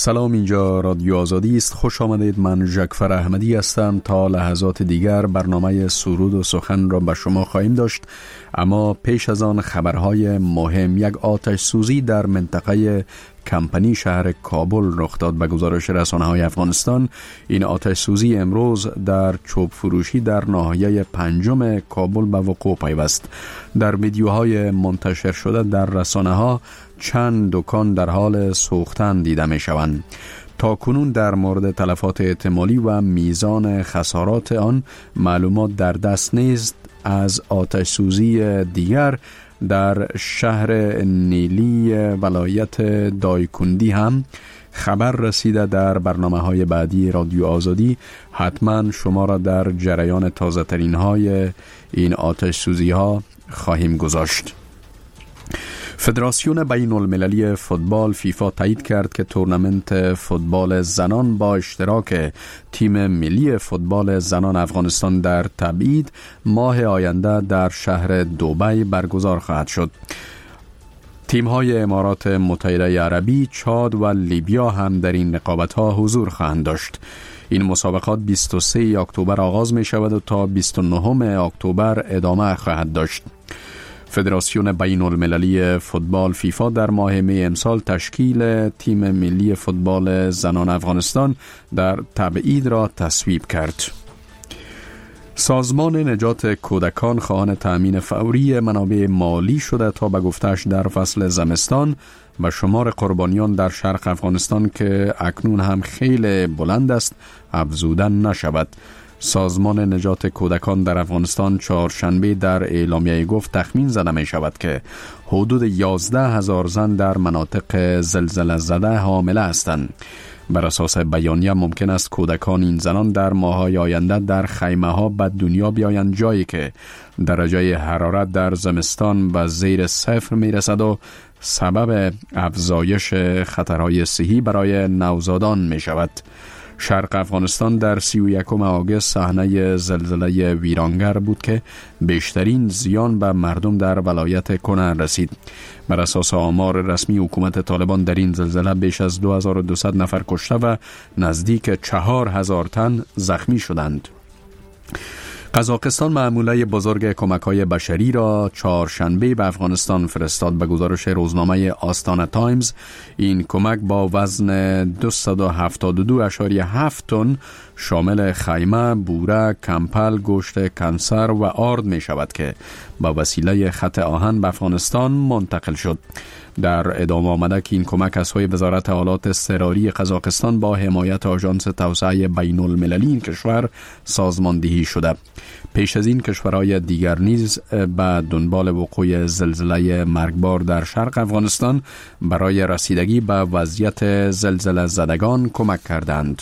سلام، اینجا رادیو آزادی است. خوش آمدید. من ژکفر احمدی هستم. تا لحظات دیگر برنامه سرود و سخن را به شما خواهیم داشت، اما پیش از آن خبرهای مهم. یک آتش سوزی در منطقه کمپنی شهر کابل رخ داد. به گزارش رسانه‌های افغانستان، این آتش سوزی امروز در چوب فروشی در ناحیه پنجم کابل به وقوع پیوست. در ویدیوهای منتشر شده در رسانه‌ها چند دکان در حال سوختن دیده می شوند. تا کنون در مورد تلفات احتمالی و میزان خسارات آن معلومات در دست نیست. از آتش سوزی دیگر در شهر نیلی ولایت دایکندی هم خبر رسیده. در برنامه‌های بعدی رادیو آزادی حتما شما را در جریان تازه ترین های این آتش سوزی ها خواهیم گذاشت. فدراسیون بین المللی فوتبال فیفا تایید کرد که تورنمنت فوتبال زنان با اشتراک تیم ملی فوتبال زنان افغانستان در تبعید ماه آینده در شهر دبی برگزار خواهد شد. تیم‌های امارات متحده عربی، چاد و لیبیا هم در این رقابت‌ها حضور خواهند داشت. این مسابقات 23 اکتبر آغاز می شود و تا 29 اکتبر ادامه خواهد داشت. فدراسیون بین المللی فوتبال فیفا در ماه می امسال تشکیل تیم ملی فوتبال زنان افغانستان در تبعید را تصویب کرد. سازمان نجات کودکان خواهان تأمین فوری منابع مالی شده تا به گفتش در فصل زمستان و شمار قربانیان در شرق افغانستان که اکنون هم خیلی بلند است افزوده نشود. سازمان نجات کودکان در افغانستان چهارشنبه در اعلامیه گفت تخمین زده می شود که حدود 11,000 زن در مناطق زلزله زده حامله هستند. بر اساس بیانیه ممکن است کودکان این زنان در ماه‌های آینده در خیمه ها به دنیا بیایند، جایی که درجه حرارت در زمستان به زیر صفر می رسد و سبب افزایش خطرهای صحی برای نوزادان می شود. شرق افغانستان در 31 آگوست صحنه زلزله ویرانگر بود که بیشترین زیان به مردم در ولایت کنر رسید. بر اساس آمار رسمی حکومت طالبان در این زلزله بیش از 2200 نفر کشته و نزدیک 4000 تن زخمی شدند. قزاقستان معموله بزرگ کمک‌های بشری را چهارشنبه به افغانستان فرستاد. به گزارش روزنامه آستانه تایمز، این کمک با وزن 272.7 تن شامل خیمه، بوره، کمپل، گوشت کنسر و آرد می شود که با وسیله خط آهن به افغانستان منتقل شد. در ادامه آمده که این کمک از سوی وزارت حالات اضطراری قزاقستان با حمایت آژانس توسعه بین المللی این کشور سازماندهی شده. پیش از این کشورهای دیگر نیز به دنبال وقوع زلزله مرگبار در شرق افغانستان برای رسیدگی به وضعیت زلزله زدگان کمک کردند.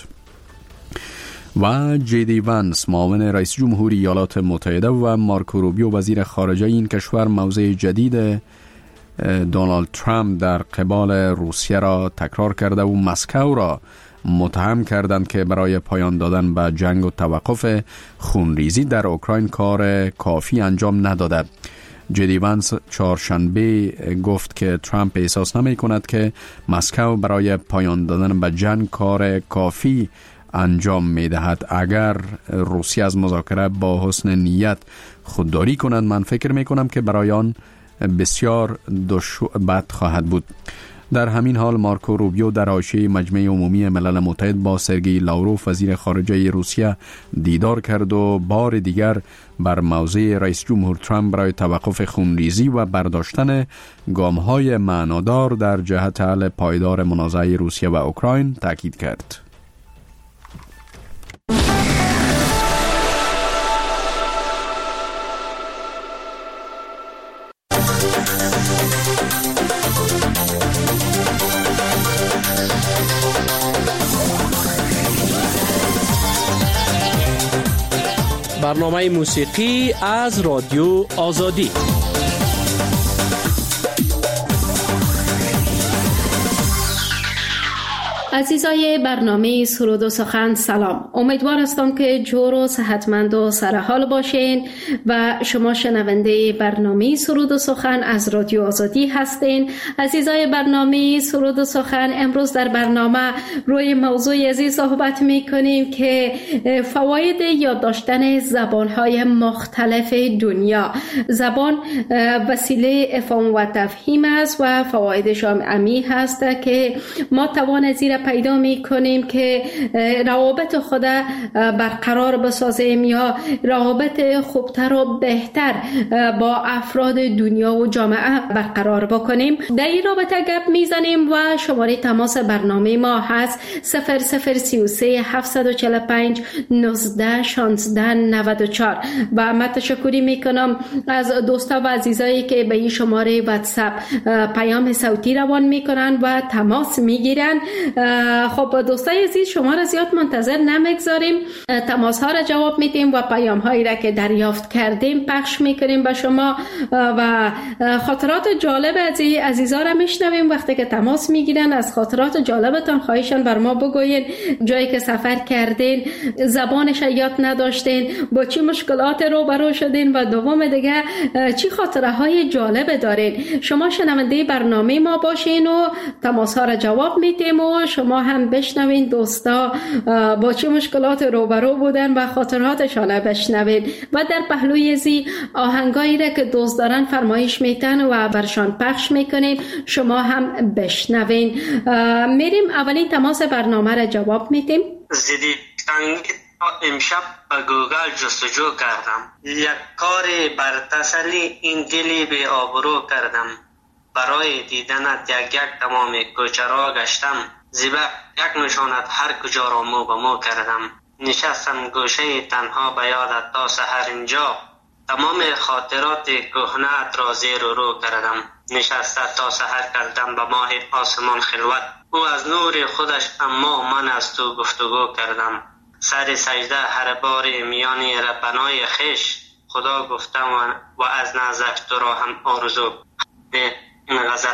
و جی وانس معاون رئیس جمهوری ایالات متحده و مارکو روبیو وزیر خارجه این کشور موضع جدید دونالد ترامپ در قبال روسیه را تکرار کرده و مسکو را متهم کردند که برای پایان دادن به جنگ و توقف خونریزی در اوکراین کار کافی انجام نداده. جی وانس چهارشنبه گفت که ترامپ احساس نمی کند که مسکو برای پایان دادن به جنگ کار کافی انجام می دهد. اگر روسیه از مذاکره با حسن نیت خودداری کند، من فکر می کنم که برای آن بسیار بد خواهد بود. در همین حال مارکو روبیو در حاشیه مجمع عمومی ملل متحد با سرگئی لاوروف وزیر خارجه روسیه دیدار کرد و بار دیگر بر موضع رئیس جمهور ترامپ برای توقف خونریزی و برداشتن گام‌های معنادار در جهت حل پایدار منازعه روسیه و اوکراین تاکید کرد. برنامه موسیقی از رادیو آزادی. عزیزای برنامه سرود و سخن سلام. امیدوار هستم که جور و صحتمند و سرحال باشین و شما شنونده برنامه سرود و سخن از رادیو آزادی هستین. عزیزای برنامه سرود و سخن، امروز در برنامه روی موضوع عزیز صحبت میکنیم که فواید یاد داشتن زبانهای مختلف دنیا. زبان وسیله افهام و تفهیم است و فوایدش عمیق هست که ما توان زیر پیدا می کنیم که روابط خود برقرار بسازیم یا روابط خوبتر و بهتر با افراد دنیا و جامعه برقرار بکنیم. در این رابطه گپ میزنیم و شماره تماس برنامه ما هست 0033 745 19 16 94 و من تشکری میکنم از دوستا و عزیزایی که به این شماره واتساپ پیام صوتی روان میکنن و تماس میگیرن. خب دوستای عزیز، شما را زیاد منتظر نمیگذاریم، تماس ها را جواب میدیم و پیام هایی را که دریافت کردیم پخش میکنیم به شما و خاطرات جالب از عزیزا را میشنویم. وقتی که تماس میگیرن از خاطرات جالبتان خواهشان بر ما بگوین، جایی که سفر کردین، زبانش یاد نداشتین، با چی مشکلات روبرو شدین و دوم دیگه چی خاطره های جالب دارین. شما شنونده برنامه ما باشین و تماس ها را جواب میدیم و شما هم بشنوین دوستا با چه مشکلات روبرو بودن و خاطراتشان بشنوین و در پهلوی زی آهنگایی را که دوست دارن فرمایش میتن و برشان پخش میکنیم، شما هم بشنوین. میریم اولین تماس برنامه را جواب میدیم. زیدی امشب به گوگل جستجو کردم، یک کار بر تسلی این دلی به آبرو کردم، برای دیدنت یک تمام کوچه را گشتم، زیبا یک نشانت هر کجا را مو به مو کردم، نشستم گوشه تنها به یادت تا سحر اینجا، تمام خاطرات کهنه‌ات را زیر و رو کردم، نشسته تا سحر کردم به ماه آسمان خلوت، او از نور خودش اما من از تو گفتگو کردم، سر سجده هر بار میان ربنای خش، خدا گفتم و از نزدش تو را هم آرزو. این غزل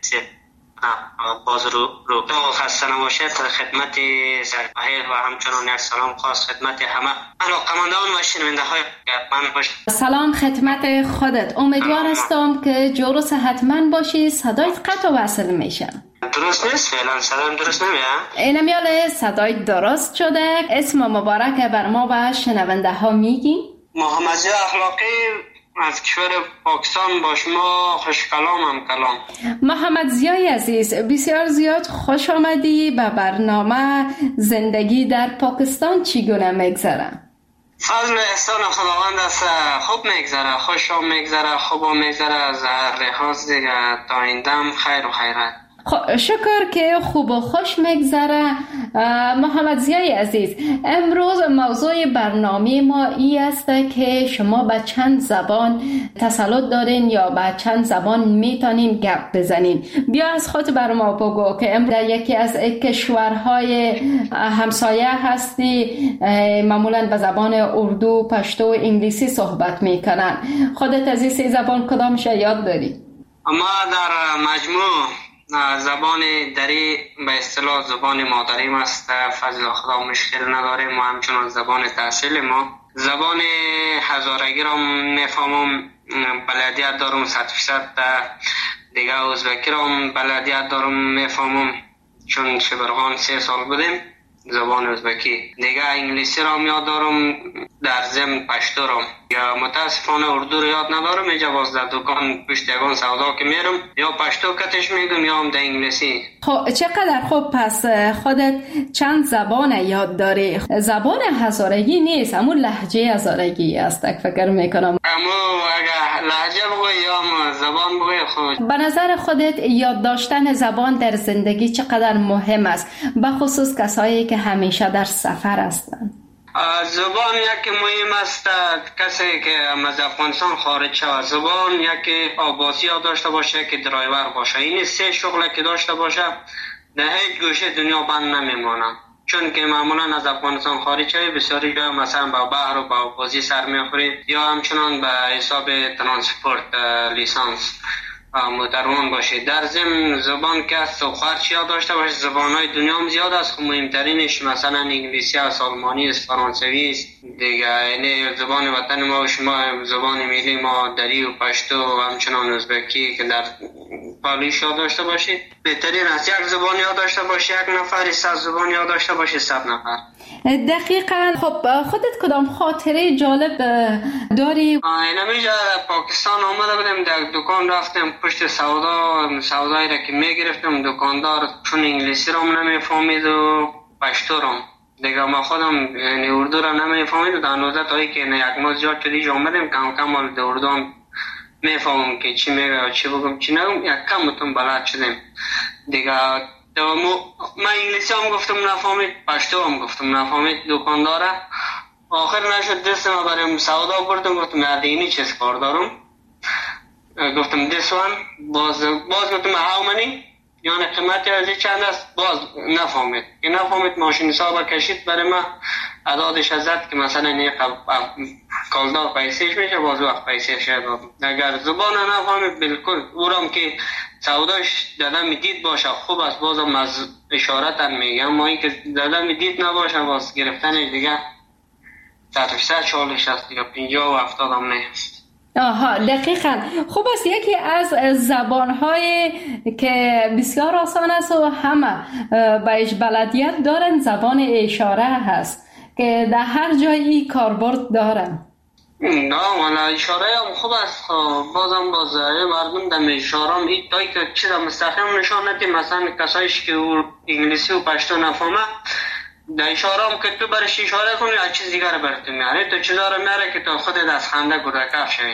باز رو خسته نباشید. خدمت سرپاهل و همچنان یک سلام خاص خدمت همه علاقه‌مندان و شنونده های من باشید. سلام خدمت خودت. امیدوار هستم که جور و صحتمند باشی. صدایت قطع و وصل میشه. درست نیست؟ فعلا صدایم درست نمیاد؟ اینمیال صدای درست شده. اسم مبارک بر ما و شنونده ها میگی؟ محمد زیا اخلاقی از کشور پاکستان با شما خوش کلامم کلام. محمد زیای عزیز، بسیار زیاد خوش آمدی به برنامه. زندگی در پاکستان چگونه میگذره؟ فضل احسان خداوند است، خوب میگذره، خوش میگذره، خوب میگذره، از هر لحاظ دیگه تا این دم خیر و خیرت. شکر که خوب و خوش میگذره. محمد زیای عزیز، امروز موضوع برنامه ما این است که شما به چند زبان تسلط دارین یا به چند زبان میتونین گپ بزنین. بیا از خود بر ما بگو که امروز در یکی از کشورهای همسایه هستی، معمولا به زبان اردو، پشتو و انگلیسی صحبت میکنن. خودت از این سه زبان کدامش یاد داری؟ اما در مجموع زبان دری به اصطلاح زبان مادریم است، فضل خدا مشکل نداریم و همچنان زبان تحصیل ما. زبان هزارگی را میفهمم، بلدیت دارم 100%. دیگه ازبکی را بلدیت دارم میفهمم چون شبرغان 3 سال بودیم زبان ازبکی. دیگه انگلیسی را یاد دارم، در ضمن پشتو را. یا متاسفانه اردو را یاد ندارم، اینجا باز در دکان پشت یگان سودا که میرم یا پشتو کتش میگم یا هم در انگلیسی. خب چقدر خوب، پس خودت چند زبان یاد داری. زبان هزارگی نیست، همون لهجه هزارگی است فکر میکنم. اما اگه لهجه بگوی یا زبان بگوی خود. به نظر خودت یاد داشتن زبان در زندگی چقدر مهم است، به خصوص کسایی که همیشه در سفر هستند؟ زبان یکی مهم است. کسی که از افغانستان خارج شود، زبان یکی آباسی داشته باشه، که درایور باشه. این 3 شغل که داشته باشه در هیچ گوشه دنیا بند نمیمانه. چون که معمولا از افغانستان خارج شوی بسیاری جای مثلا با بحر و با بازی سر میخوری یا همچنان به حساب ترانسپورت لیسانس. محترمان باشید. در ضمن زبان که است و خرچ یاد داشته باشید. زبان‌های دنیا هم زیاد است، خب مهمترینش مثلا انگلیسی است، آلمانی است، فرانسوی است دیگه. یعنی زبان وطن ما و شما، زبان ملی ما دری و پشتو و همچنان ازبکی که در پالیش یاد داشته باشید. بهترین است یک زبان یاد داشته باشید، یک نفر 100 زبان یاد داشته باشید، 100 نفر. دقیقاً. خب خودت کدام خاطره جالب داری؟ اینجا پاکستان آمده بودم، در دکان رفتم پشت سودایی را که میگرفتم، دکاندار چون انگلیسی را نمیفهمید و پشتو را دیگه ما خودم یعنی اردو را نمیفهمید و در نوزه تایی که یک ماه زیاد شد اینجا آمدم کم کم در اردو هم میفهمم که چی میگه و چی بگم چی نگم، یک کم متون بلد شدم دیگه. من انگلیسی هم گفتم نفهمید، پشتو هم گفتم نفهمید دکانداره. آخر نشد دست ما بریم سودا بردم، گفتم اینی چیز کار دارم، گفتم this one باز گفتم how many یعنی قیمتی از چند است، باز نفهمید که نفهمید. ماشین حساب کشید برای ما، عدادش از زد که مثلا یک کالدار پیسیش میشه، باز وقت پیسیش داد. اگر زبان نفهمید بالکل اورم که سوداش دادم دید باشه خوب است، بازم از اشارت میگم، ما این که دادم دید نباشه باز گرفتن دیگه 100 چالش است دیگه، 50 و 70 هم نیست. آها دقیقاً. خوب است. یکی از زبان‌های که بسیار آسان است و همه بهش بلدیت دارن زبان اشاره هست که در هر جایی کاربرد دارن. نه والا اشاره هم خوب است، بازم باز مردم در اشاره هم این تایی که چیز مستقیم نشان نده، مثلا کسایش که انگلیسی و پشتو نفهمه در اشاره هم که تو برش اشاره کنی از چیز دیگر برات میاره، تو چیزا رو میاره که تو خودت از خنده گرکف شوی.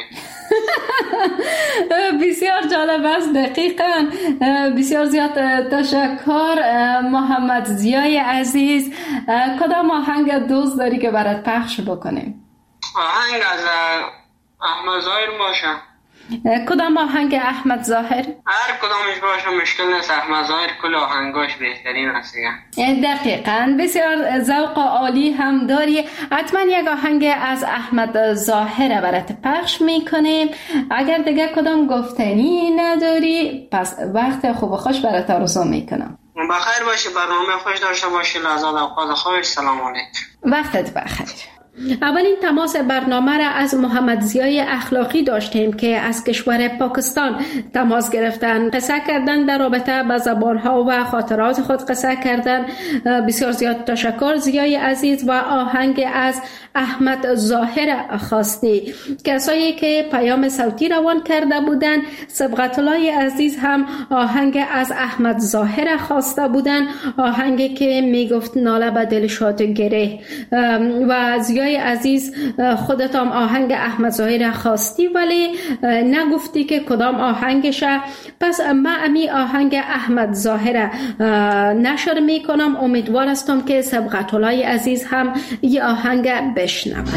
بسیار جالب است. دقیقاً. بسیار زیاد تشکر محمد ضیای عزیز. کدام آهنگ دوست داری که برات پخش بکنیم؟ آهنگ از احمد ظاهر باشه. کدام آهنگ احمد ظاهر؟ هر کدامش باشه مشکل نیست، احمد ظاهر کل آهنگاش بهترین است. دقیقاً. بسیار ذوق عالی هم داری. حتما یک آهنگ از احمد ظاهر برات پخش میکنیم. اگر دیگه کدام گفتنی نداری پس وقت خوب و خوش برات آرزو میکنم. بخیر باشی، برنامه خوش داشته باشی، لحظات اوقات خوش. سلام علیکم. وقتت بخیر. اولین تماس برنامه را از محمد ضیای اخلاقی داشتیم که از کشور پاکستان تماس گرفتن، قصه کردن در رابطه با زبانها و خاطرات خود قصه کردن. بسیار زیاد تشکر ضیای عزیز. و آهنگ از احمد ظاهر خواستی. کسایی که پیام صوتی روان کرده بودن، سبقت الله عزیز هم آهنگ از احمد ظاهر خواسته بودن، آهنگی که میگفت ناله به دل شاد گره. و ضیای عزیز خودت هم آهنگ احمد ظاهر خواستی ولی نگفتی که کدام آهنگشه، پس من امی آهنگ احمد ظاهر نشر میکنم. امیدوار هستم که سبقت الله عزیز هم یه آهنگ بشنوند.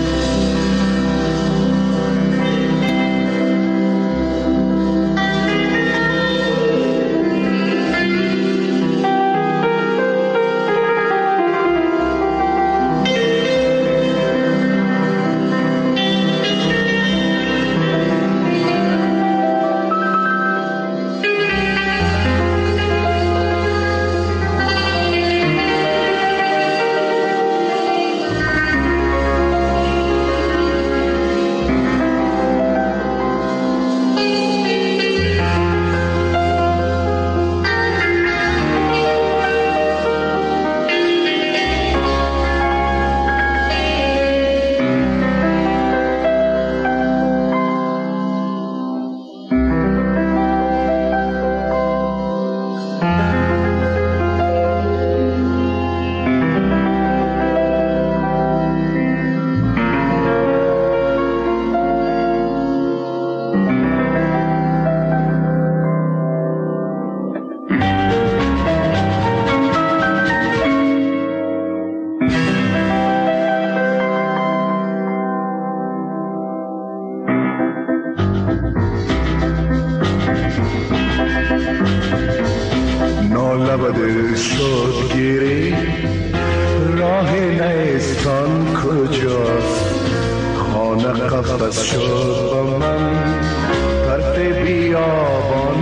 لبد شد گیری راه نیستان کجاست، خانه قفس شد با من طرف بیابان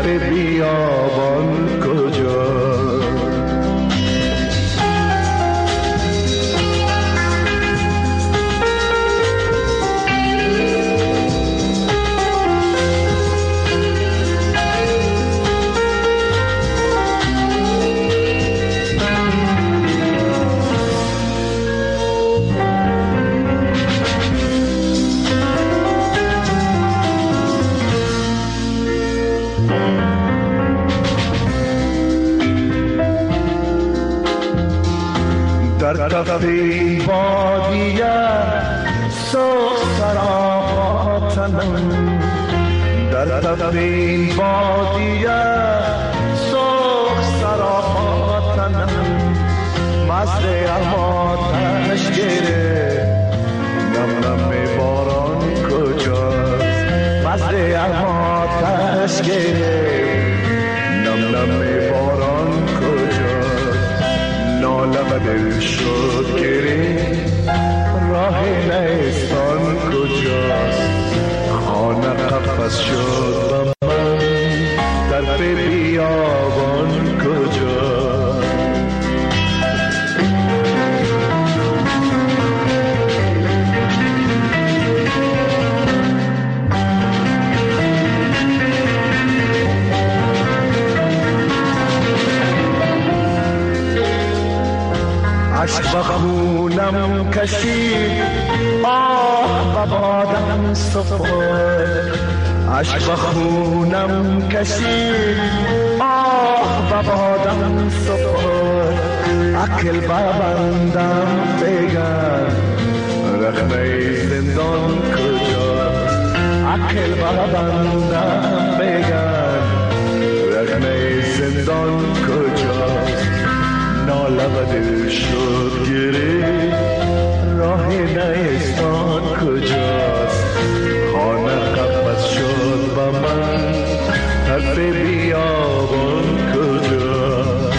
طرف بیابان کجاست؟ در طرف این وادیه سرخ سراپاتنم، در طرف این وادیه سرخ سراپاتنم، مست آتش گره نم نم باران کجاست؟ مست آتش گره نم نم باران کجاست؟ ناله و دل شد گره راه نیستان کجاست؟ خانه قفس شد و من طرف بیابان کجاست؟ عشق بخونم کشید آه و بادم سفر، عشق بخونم کشید آه و بادم سفر، عقل ببندم بگن رخنه زندان کجاست؟ عقل ببندم بگن رخنه زندان کجاست؟ ناله و دل شد گره راه نیستان کجاست؟ خانه قفس شد و من طرف بیابان کجاست؟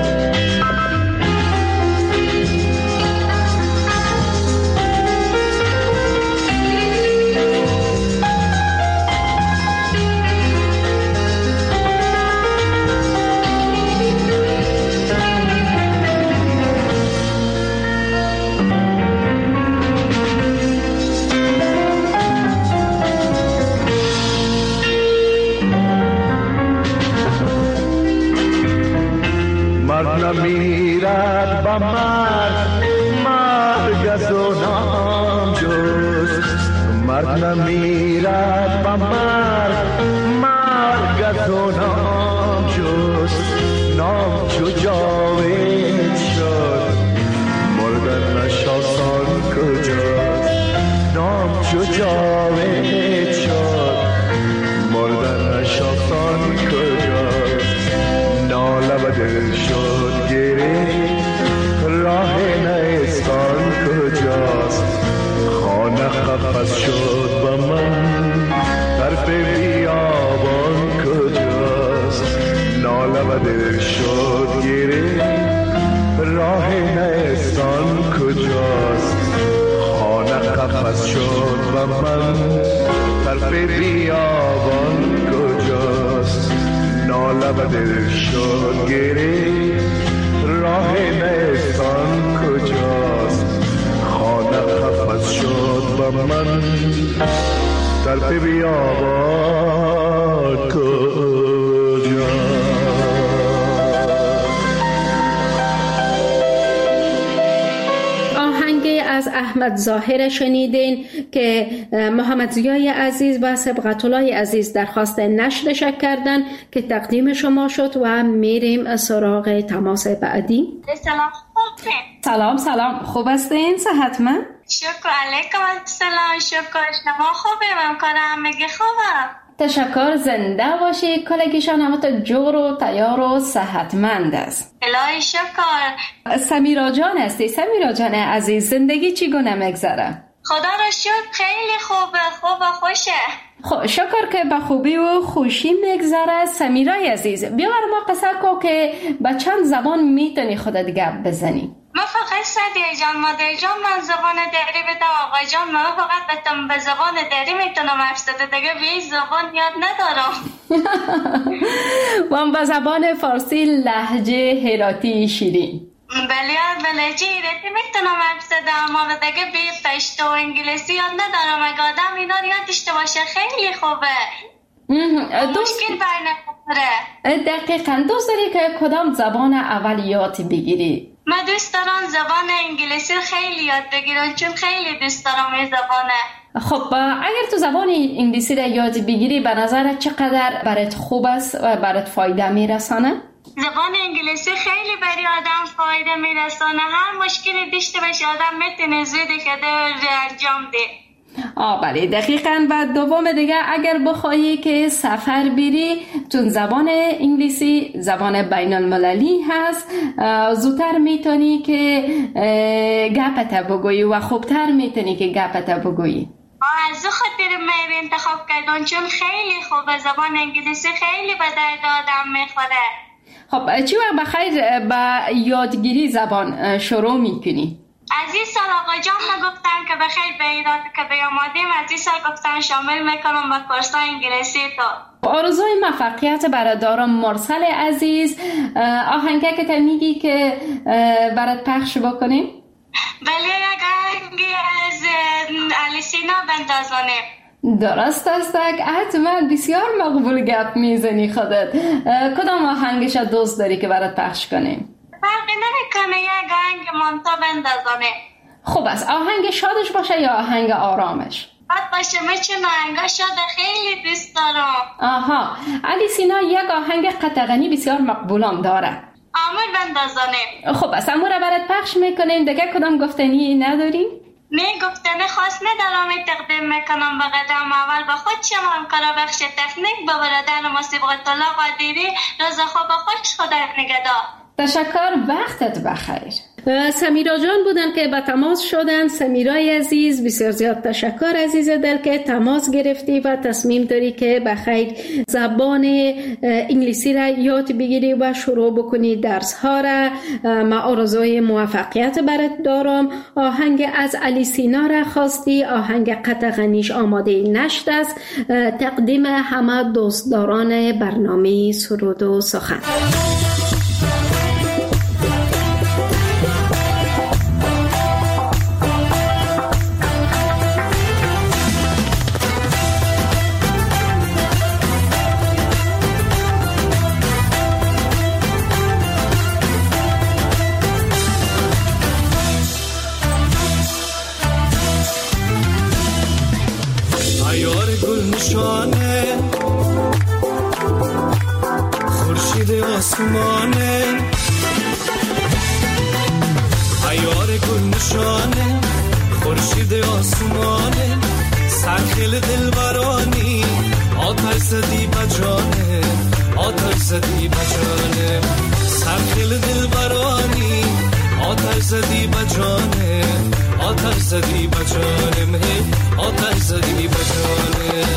مرد نمیرد با مرد، مرگ از او نام جست. مرد نمیرد با مرد، مرگ از او نام جست. نام چو جاوید شد مردن نشاسان کجاست؟ نام چو جاوید شد مردن نشاسان کجاست؟ ناله و دل شد گره راه نیستان کجاست؟ خانه قفس شد و من طرف بیابان کجاست؟ ناله و دل شد گره راه نیستان کجاست؟ خانه قفس شد و من طرف بیابان کجاست؟ ناله و دل شد گره راه نیستان کجاست؟ خانه قفس شد و من طرف بیابان کجاست؟ از احمد ظاهر شنیدین که محمد ضیای عزیز و سبقت الله عزیز درخواست نشرش کردن که تقدیم شما شد و میریم سراغ تماس بعدی. سلام. سلام خوب هستین؟ صحتمند؟ شکر علیکم السلام. شکر شما خوبه؟ ممکنه همگی خوبه؟ تشکر. زنده باشی. کلگیشان همه جور و تیار و صحتمند است. الهی شکر. سمیرا جان هستی؟ سمیرا جان عزیز زندگی چگونه میگذره؟ خدا را شکر خیلی خوبه خوشه. خب شکر که به خوبی و خوشی میگذره. سمیرای عزیز بیا بر ما قصه کو که به چند زبان میتونی خودت گپ بزنی؟ من فقط سدیه جان مادر جان من زبان دری بدم آقا جان من فقط به زبان دری میتونم حرف زده دیگه به این زبان یاد ندارم. و زبان فارسی لهجه هراتی شیرین. بله هراتی میتونم حرف زدم، اما دیگه به پشتو و انگلیسی یاد ندارم. اگه آدم اینا یاد داشته باشه خیلی خوبه. مشکل بر نمیخوره. دقیقاً. دوست داری که کدام زبان اول یاد بگیری؟ من دوست دارم زبان انگلیسی خیلی یاد بگیرم، چون خیلی دوست دارم این زبانه. خب اگر تو زبان انگلیسی را یاد بگیری به نظرت چقدر برات خوب است و برات فایده میرسانه؟ زبان انگلیسی خیلی برای آدم فایده میرسانه. هر مشکلی داشته باشه آدم میتونه زودی که انجام ده. بله دقیقاً. و دوم دیگه اگر بخواهی که سفر بری، چون زبان انگلیسی زبان بین المللی هست، زودتر میتونی که گپت بگویی و خوبتر میتونی که گپت بگویی. از خاطر من انتخاب کردم، چون خیلی خوبه. زبان انگلیسی خیلی به درد آدم میخوره. خب چی وقت بخیر با یادگیری زبان شروع میکنی؟ از این سال آقا جان گفتن که بخیر به ایران که بیامادیم، از این سال گفتن شامل میکنم به کورسای انگلیسی تو. آرزوی موفقیت برات دارم مرسل عزیز. آهنگه که تو میگی که برات پخش بکنیم؟ بله یک آهنگی از الیسینا بندازانه. درست است. حتما بسیار مقبول گپ میزنی خودت. کدام آهنگش دوست داری که برات پخش کنیم؟ فرقی نمیکنه، یک آهنگ مانتا بندازانه. خوب است. آهنگ شادش باشه یا آهنگ آرامش؟ بد باشه، من چون آهنگ شاد خیلی دوست دارم. الیسینا یک آهنگ قطغنی بسیار مقبولم داره. آمور بندازانه. خوب است، امور برات پخش میکنیم. دیگه کدام گفتنی نداری؟ نه گفتنی خاص ندارم. تقدیم میکنم به قدم اول به خود شما همکار بخش تکنیک، به برادر ما صبغت الله قادری. روز خوب خوش، خدا نگهدار. تشکر، وقتت بخیر. سمیرا جان بودن که به تماس شدن. سمیرای عزیز بسیار زیاد تشکر عزیز دل که تماس گرفتی و تصمیم داری که بخیر زبان انگلیسی را یاد بگیری و شروع بکنی درس ها را. ما آرزوی موفقیت برات دارم. آهنگ از الیسینا را خواستی، آهنگ قطغنیش آماده نشد است. تقدیم همه دوستداران برنامه سرود و سخن. خورشید آسمانه، عیار گل نشانه، خورشید آسمانه، سرخیل دلبرانی، آتش زدی بجانه، آتش زدی بجانه، سرخیل دلبرانی، آتش زدی بجانه، آتش زدی بجانه، آتش زدی بجانه.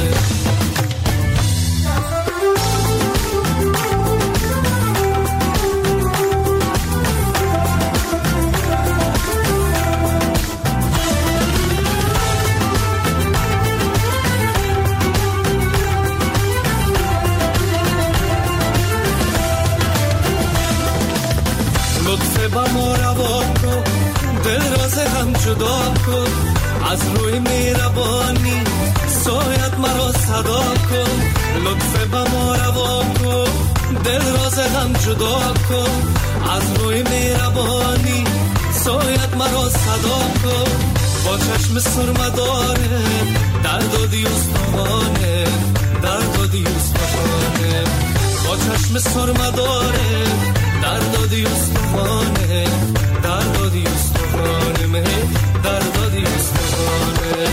جدا کن از روی مهربانی، سایت مرا صدا کن، لطف به ما روا کن، دل راز هم جدا کن، از روی مهربانی، سایت مرا صدا کن، با چشم سرمداره، دردادی استخوانه، دردادی استخوانه، با چشم سرمداره، دردادی استخوانه، دردادی استخوانه، دردادی استخوانه.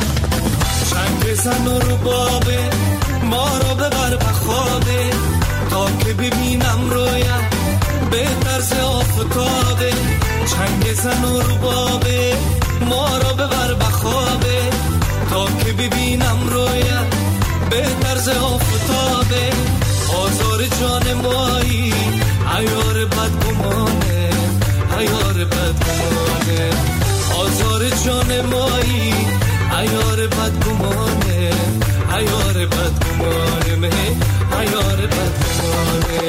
زن رو بابه، ما رو ببر بخوابه، تا که ببینم رویت به طرز آفتابه، چنگ زن و ربابه ما را ببر بخوابه، تا که ببینم رویت به طرز آفتابه، آزار جان مایی عیار بدگمانه، عیار بدگمانه، آزار جان مایی عیار بدگمانه، عیار بدگمانه، عیار بدگمانه.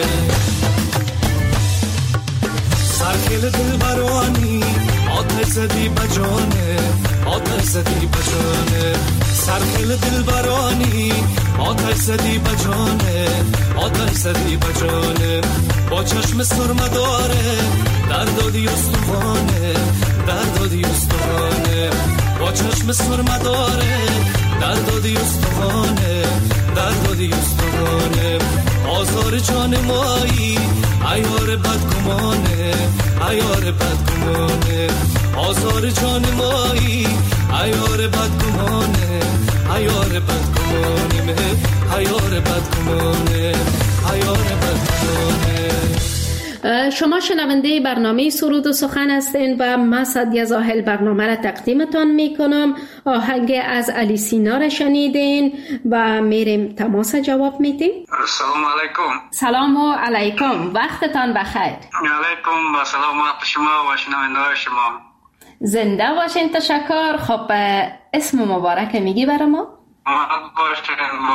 سرخیل دل برانی آتش زدی بجانه، آتش زدی بجانه، سرخیل دل برانی آتش زدی بجانه، آتش زدی بجانه، با چشم سرمه داره در دادی استخانه، در دادی استخانه، با چشم سرمه داره در دادی استخانه، در دادی استخانه، آزار جان مایی عیار بدگمانه، عیار بدگمانه، آزار جان مایی عیار بدگمانه، عیار بدگمانه، عیار بدگمانه، عیار بدگمانه. شما شنونده برنامه سرود و سخن هستین و من سعدیه زاهل برنامه را تقدیمتان میکنم. آهنگ از علی سینا را شنیدین و میریم تماس جواب میدیم. سلام علیکم. سلام و علیکم، وقتتان بخیر. علیکم و سلامت شما و شنونده شما. زنده باشین. تشکر. خب اسم مبارک میگی برای ما؟ محمد باشین.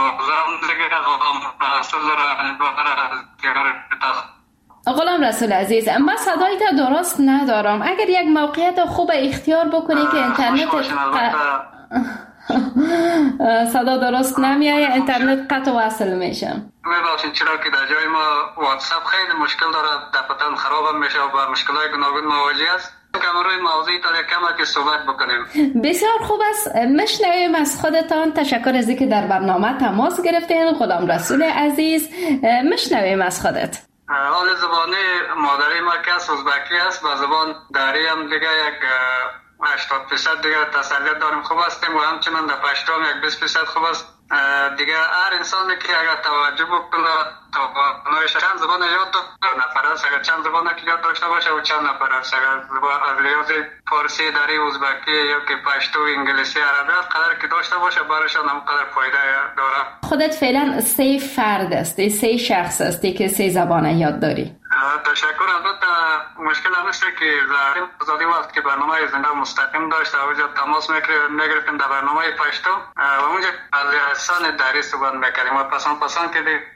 غلام رسول عزیز، من صدایت درست ندارم. اگر یک موقعیت خوب اختیار بکنی که اینترنت صدا درست نمیایه، اینترنت قطع وصل میشه. میبخشید چرا که در جای ما واتساپ خیلی مشکل داره، دفعتاً خراب میشه و با مشکلات گوناگون مواجه است. که روی موضوعی تا کم که صحبت بکنیم. بسیار خوب است. مشنویم از خودتان. تشکر از اینکه در برنامه تماس گرفتین. غلام رسول عزیز، مشنویم از خودت. حال زبانی مادری ما که ازبکی است، با زبان داری هم دیگه یک 80% دیگه تسلیت داریم، خوب هستیم و همچنان در پشتو هم یک 20% خوب است. دیگه هر انسانی که اگر توجه بکنه تواناییش چند زبان یاد داره، نفر است اگر چند زبان که یاد داشته باشه و چند نفر است اگر از ریاض فارسی داری، ازبکی یا که پشتو، انگلیسی، عربی قدر که داشته باشه برایشان هم قدر فایده داره. خودت فعلا 3 فرد هستی، 3 شخص هستی که 3 زبان یاد داری. تشکر. البته مشکل همیشه که زاریم زادی وقت که برنامه زنده مستقیم داشت اونجا تماس میگرفتیم در برنامه پشتو و اونجا از احسان دری صحبت میکردیم و پسند که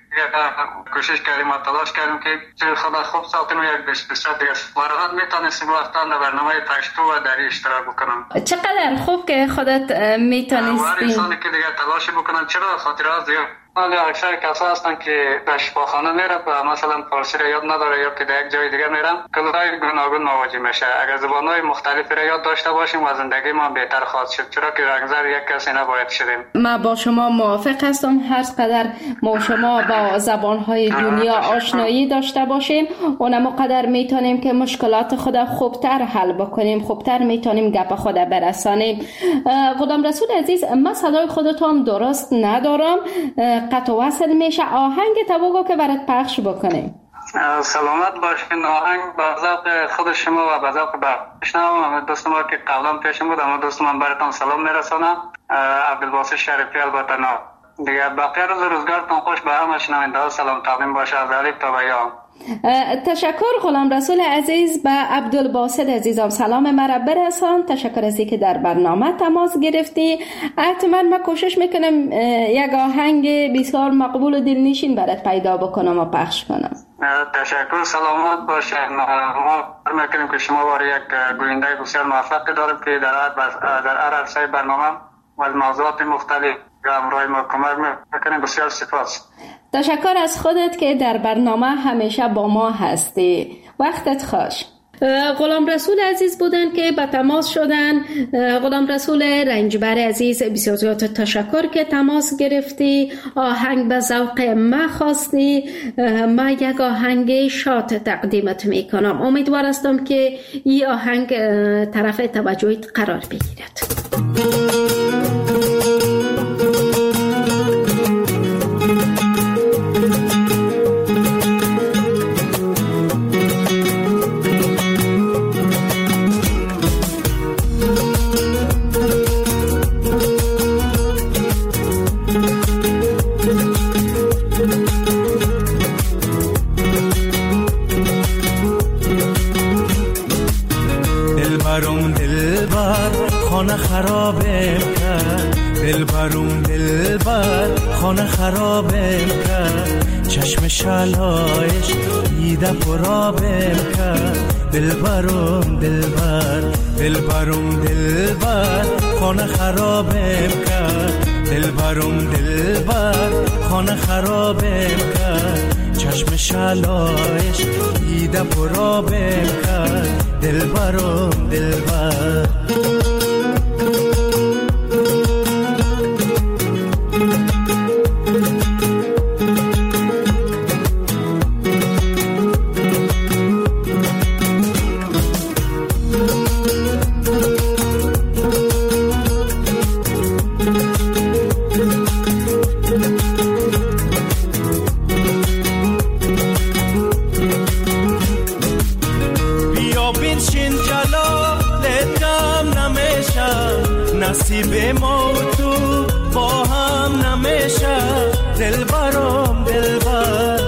کوشش کردیم و تلاش کردیم که خدا خوب ساختیم و یک 20% دیگه واقعا میتونستیم وقتا در برنامه پشتو و دری اشتراک بکنم. چقدر خوب که خودت میتونستی. هر انسانی که دیگه تلاش بکنن، چرا خاطر از دیگه ولی اکثر کسا هستن که به شفاخانه میره و مثلا فارسی را یاد نداره یا که در یک جای دیگه میرن کلای گوناگون مواجه میشه. اگر زبانهای مختلفی را یاد داشته باشیم و زندگی ما بهتر خواهد شد، چرا که رنگزر یک کسی نباید شدیم. من با شما موافق هستم. هر قدر ما شما با زبانهای دنیا آشنایی داشته باشیم اونم قدر میتونیم که مشکلات خود خوبتر حل بکنیم، خوبتر میتونیم گپ خود برسانیم. غلام رسول عزیز، من صدای خودتون درست ندارم، قطع وصل میشه. آهنگ بگو که برات پخش بکنیم. سلامت باشین. آهنگ با ذوق خود شما و با ذوق بشنوم. دوست ما که قبلا پیشم بود، اما دوست من براتون سلام میرسونم. عبدالباسط شریفی البته نه دیگه. بقیه روزگارتون خوش. به همه شنونده سلام تقدیم باشه از الف تا یا. تشکر غلام رسول عزیز. به عبدالباسط عزیزم سلام مرا برسان. تشکر از اینکه در برنامه تماس گرفتی. حتما من کوشش میکنم یک آهنگ بسیار مقبول و دلنشین برات پیدا بکنم و پخش کنم. تشکر. سلامت باشین. ما میکنیم که شما وارد یک گوینده بسیار موفق داریم که در هر عرصه برنامه و موضوعات مختلف همراه ما کمک میکنیم. بسیار سپاس. تشکر از خودت که در برنامه همیشه با ما هستی. وقتت خوش. غلام رسول عزیز بودن که به تماس شدن. غلام رسول رنجبر عزیز، بسیار زیاد تشکر که تماس گرفتی. آهنگ به ذوق ما خواستی. ما یک آهنگ شاد تقدیمت میکنم. امیدوار هستم که این آهنگ طرف توجهت قرار بگیرد. خرابم کرد، چشم شلایش دیده پرابم کرد. دلبرم دلبر، دلبرم دلبر، خانه خرابم کرد. دلبرم دلبر، خانه خرابم کرد، چشم شلایش دیده پرابم کرد. دلبرم دلبر. نصیب ما و تو با هم نمیشه. دلبرم دلبر،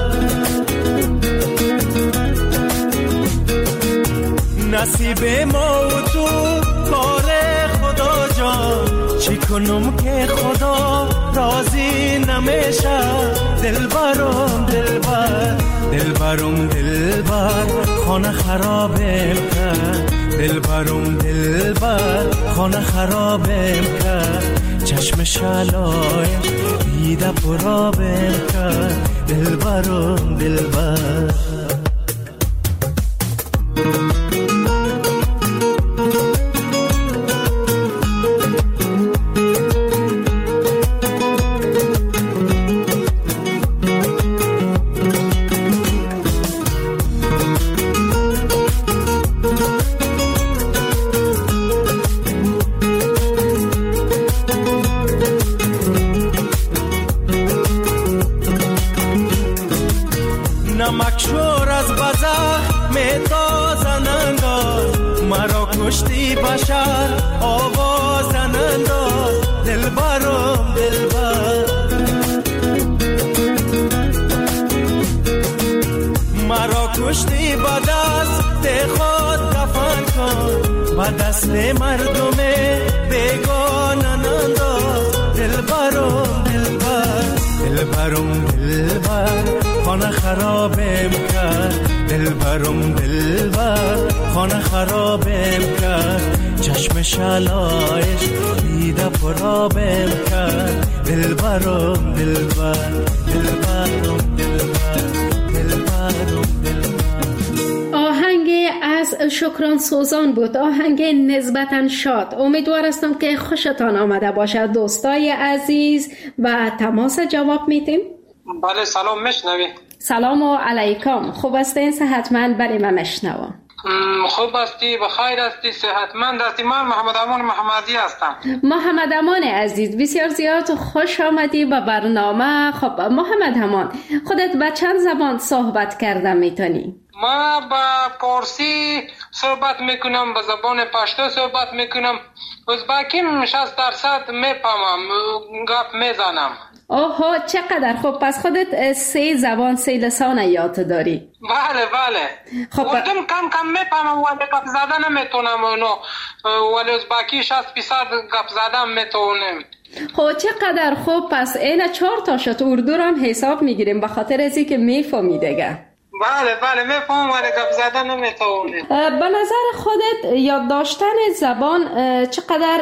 نصیب ما و تو کار خدا جان، چی کنم که خدا راضی نمیشه. دلبرم دلبر، دلبرم دلبر، خانه خرابم کرد. دلبرم دلبر، خانه خرابم کرد، چشم شلایش دیده پرابم کرد. دلبرم دلبر. نمکشور از بزخ میتازن انداز، مرا کشتی بشر آوازن انداز. دلبرم دلبر، مرا کشتی با دست خود دفن کن، با دست مردم بیگانن انداز. دلبرم دلبر، دلبرم دلبر، خانه خرابم کرد. دلبرم دلبر، خانه خرابم کرد، چشم شلایش دیده پرابم کرد. دلبرم دلبر، دلبرم دلبر، دلبرم دلبر. آهنگ از شکران سوزان بود، آهنگ نسبتاً شاد. امیدوار هستم که خوشتان آمده باشد دوستای عزیز و تماس جواب میدیم. بله سلام، میشنوی؟ سلام علیکم، خوب هستین؟ صحتمند؟ برای من میشنوم. خوب هستی؟ بخیر هستی؟ صحتمند هستی؟ من محمد امان محمدی هستم. محمد امان عزیز، بسیار زیاد خوش آمدی به برنامه. خب محمد امان، خودت به چند زبان صحبت کردن میتونی؟ ما با پارسی صحبت میکنم، با زبان پشتو صحبت میکنم، ازبکیم 60% میفهمم، گپ میزنم. اوه چقدر خوب، پس خودت 3 زبان 3 لسان یاد داری؟ بله بله. خب اردم کم کم میفهمم ولی گپ زدن نمیتونم، ولی ازبکی 60% گپ زدن میتونم. خب چقدر خوب، پس این 4 تا شد اردو رو هم حساب میگیریم به خاطر ازی که میفهمی دیگه. بله بله میفهمم ولی گپ زدن نمیتونم. به نظر خودت یاد داشتن زبان چقدر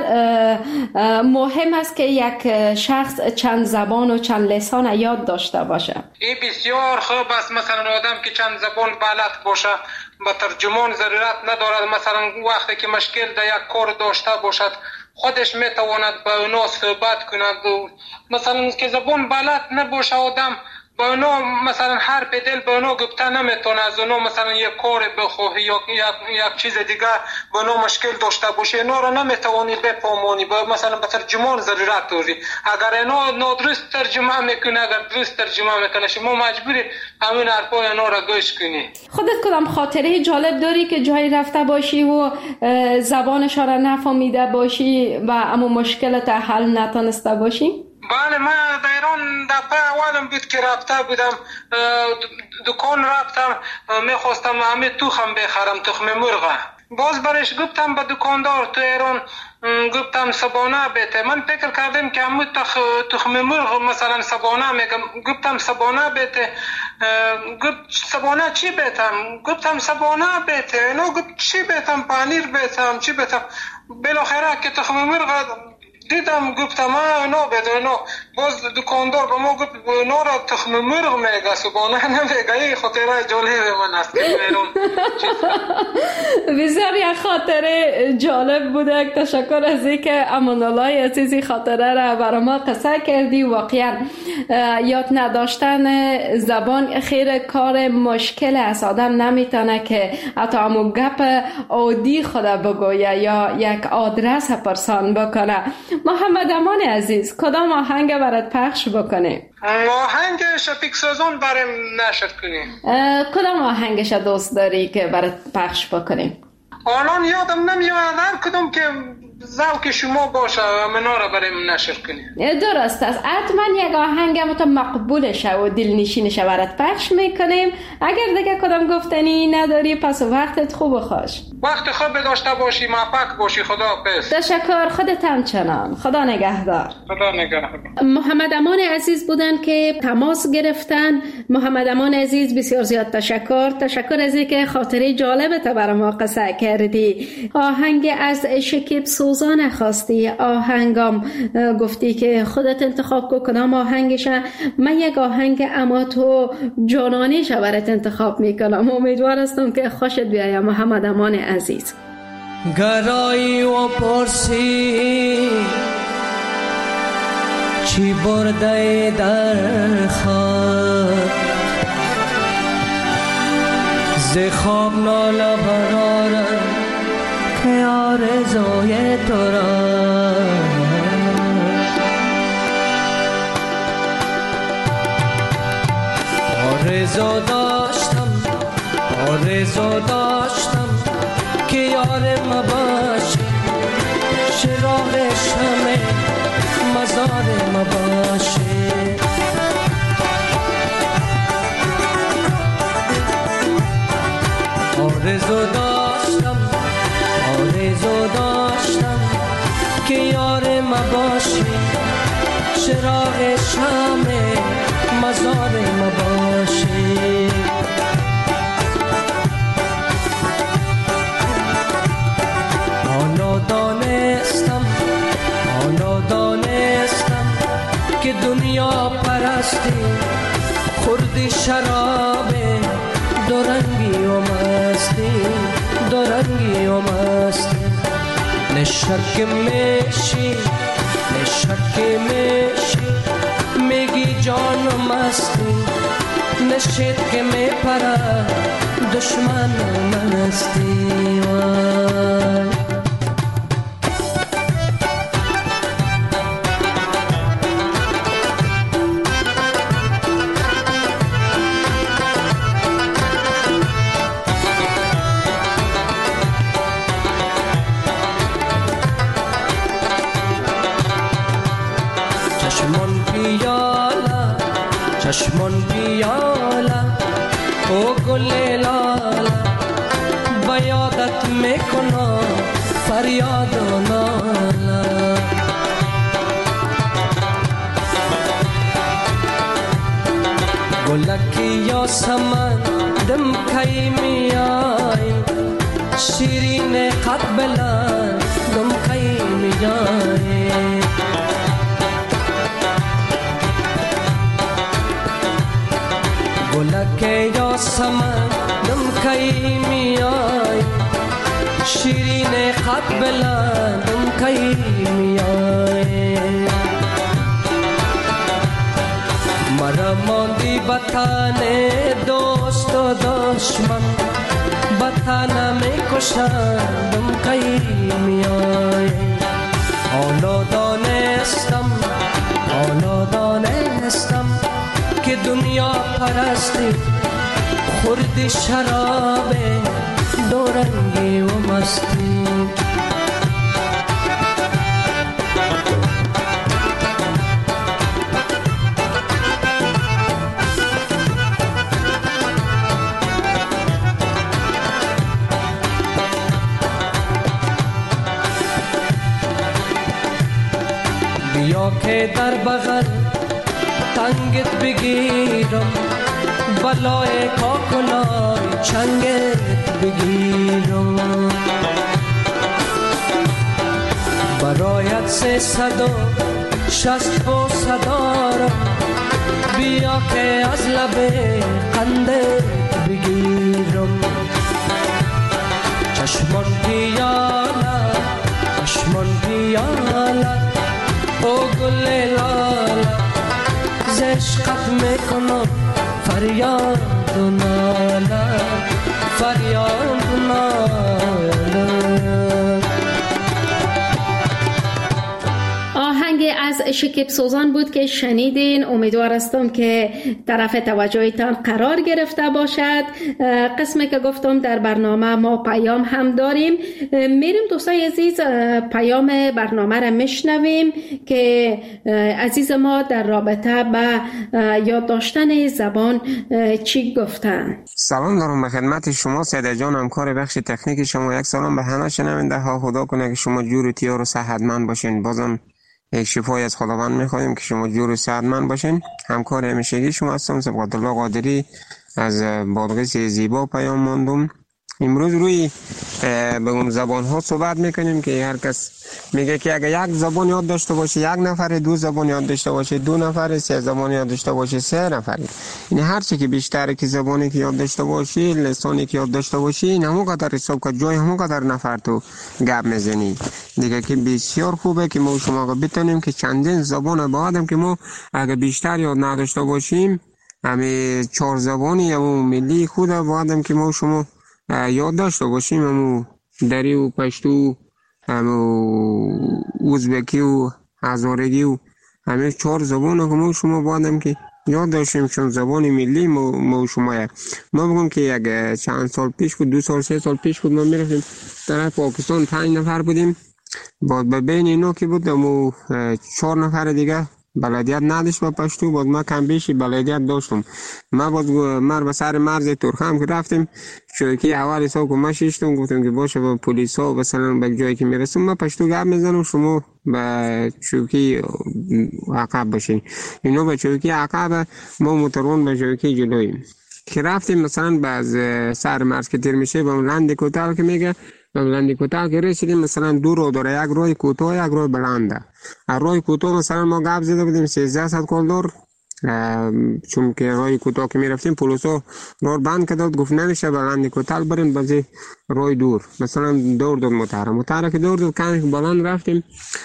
مهم است که یک شخص چند زبان و چند لسان یاد داشته باشه؟ این بسیار خوب است. مثلا آدم که چند زبان بلد باشه با ترجمان ضرورت ندارد. مثلا وقتی که مشکل در یک کار داشته باشد خودش میتواند با اونا صحبت کند. مثلا که زبان بلد نباشه آدم با اونا مثلا حرف دل با اونا گفته نمیتونه، از اونا مثلا یک کار بخواهی یا یک چیز دیگه با اونا مشکل داشته باشه، اینا رو نمیتوانی بفهمونی، مثلا به ترجمان ضرورت داری. اگر اینا نادرست ترجمه میکنه، اگر درست ترجمه میکنه، شما مجبوری همین حرفای اینا رو گوش کنی. خودت کدام خاطره جالب داری که جایی رفته باشی و زبانش را نفهمیده باشی و اما مشکلت حل نتونسته باشی؟ بله، من در ایران دفعه اولم بود که رفته بودم دکان، رفتم میخواستم همه تخم بخرم، تخم مرغ. باز برش گفتم به دکاندار تو ایران، گفتم سبانه بیته. من فکر کردم که همون تخم مرغ مثلا سبانه میگم، گفتم سبانه بیته. گفت سبانه چی بیتم؟ گفتم سبانه بیته. نو گفت چی بیتم؟ پنیر بیتم چی بیتم؟ بالاخره که تخم مرغ دیدم گفتم نو بیته. نو باز دکاندار به ما گفت نو را تخم مرغ میگه سبانه نمیگه. این خاطره جالب من است که بسیار یک خاطره جالب بوده. تشکر از اینکه امان الله عزیزی خاطره را برای ما قصه کردی. واقعا یاد نداشتن زبان خیلی کار مشکل است. آدم نمیتونه که حتی همون گپ عادی خدا بگویه یا یک آدرس پرسان بکنه. محمد امان عزیز، کدام آهنگ برات پخش بکنیم؟ آهنگ شفیق سازان برام نشر کنیم. کدام آهنگش دوست داری که برات پخش بکنیم؟ الان یادم نمیاد هر کدوم که ذوق شما باشه منا را برام نشر کنیم. درست است. حتما یک آهنگ مقبولشه و دلنشینشه برات پخش میکنیم. اگر دیگه کدام گفتنی نداری پس وقتت خوب و خوش. وقت خوب داشته باشی، موفق باشی. خدا حافظ. تشکر. خودت همچنان. خدا نگهدار. خدا نگهدار. محمد امان عزیز بودن که تماس گرفتن. محمد امان عزیز بسیار زیاد تشکر از اینکه خاطره جالبت برای ما قصه کردی. آهنگ از شکیب سوزان خواستی، آهنگام گفتی که خودت انتخاب کدام آهنگشه. من یک آهنگ اما تو جانانه برات انتخاب میکنم. امیدوار هستم که خوشت بیاید محمد امان عزیز. گرایی و پرسی چی برده در خواب، ز خواب ناله برارم که آرزوی تو را. آرزو داشتم که یار ما باشی، چراغ شمع مزار ما باشی. آرزو داشتم که یار ما باشی، چراغ شمع مزار ما باشی. حالا دانستم که دنیا پرستی خوردی شراب دورنگی و مستی. نشک میشی میگی جان مستی، نشید که میپره دشمن مستی. چشمون پیاله او گل لاله، بیادت میکنم فریاد و ناله. گلکی یا سمن دم کی میای، شیرین قد بلند دم کی میای. گلک یا سمن دم کی میای، شیرین قد بلند دم کی میای. مرا ماندی بطن دوست و دشمن، بطن میکشن دم کی میای. حالا دانستم که دنیا پرستی خوردی شراب دورنگی و مستی. که در بغل تنگت بگیرم، بلای کاکلای چنگت بگیرم. برایت 360 بوسه دارم، بیا که از لب قندت بگیرم. چشمان پیالت، چشمان پیالت، او گل لالت، ز عشقت میکنم فریاد و نالت، فریاد و نالت. آهنگ از شکیب سوزان بود که شنیدین. امیدوار هستم که طرف توجهتان قرار گرفته باشد. قسمی که گفتم در برنامه ما پیام هم داریم، میریم دوستای عزیز پیام برنامه را میشنویم که عزیز ما در رابطه با یاد داشتن زبان چی گفتن. سلام دارم به خدمت شما سیده جان، همکار بخش تکنیک شما. یک سلام به همه شنونده ها. خدا کنه که شما جور و تیار و صحتمند باشین. بازم یک شفای از خداوند میخوایم که شما جور و صحتمند باشین. همکار همیشگی شما هستم سبقت الله قادری از بادغیس زیبا پیام ماندم. امروز روی به اون زبان ها صحبت میکنیم که هر کس میگه که اگر یک زبان یاد داشته باشه یک نفر، دو زبان یاد داشته باشه دو نفر، سه زبان یاد داشته باشه سه نفر. این هر چی که بیشتر که زبانی که یاد داشته باشی، لسانی که یاد داشته باشی، این همون قدر حساب که جای همون قدر نفر تو گپ میزنی دیگه، که بسیار خوبه که ما شما بتونیم که چندین زبان با آدم که ما اگر بیشتر یاد نداشته باشیم، همه 4 زبانی همون ملی خود با آدم که ما شما یاد داشته باشیم، همو دری و پشتو، همو ازبکی و هزارگی و همه 4 زبان که ما شما بادم که یاد داشتیم چون زبان ملی ما شما. ما بگم که یک چند سال پیش بود، 2 سال 3 سال پیش بود، ما میرفتیم در پاکستان 5 نفر بودیم. بعد به بین اینا که بود همو 4 نفر دیگه بلدیت نداشت با پشتو، بعد ما کم بیشی بلدیت داشتم. ما باز به سر مرز ترخم که رفتیم، چوکی اول سا که ما شیشتم، گفتم که باشه با پلیس ها مثلا به جایی که میرسیم ما پشتو گپ میزنم، شما به چوکی عقب باشین. اینو به چوکی عقب، ما موترون به چوکی جلویم. که رفتیم مثلا باز سر مرز که تیر میشه با لند کوتاه که میگه، لند کوتاه که رسیدیم مثلا 2 رو داره، یک روی کوتاه یک روی بلنده. روی کوتاه مثلا ما گپ زده بودیم 1300 کلدر، چون که روی کوتاه که میرفتیم پلیسا راه بند کرد، گفت نمیشه بلند کوتاه بریم بازی روی دور، مثلا دور موتر که دور کمی بلند رفتیم،